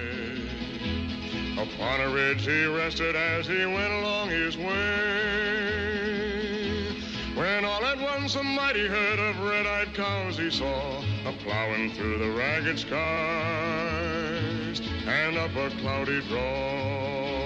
Upon a ridge he rested as he went along his way. When all at once a mighty herd of red-eyed cows he saw, a-plowing through the ragged skies and up a cloudy draw.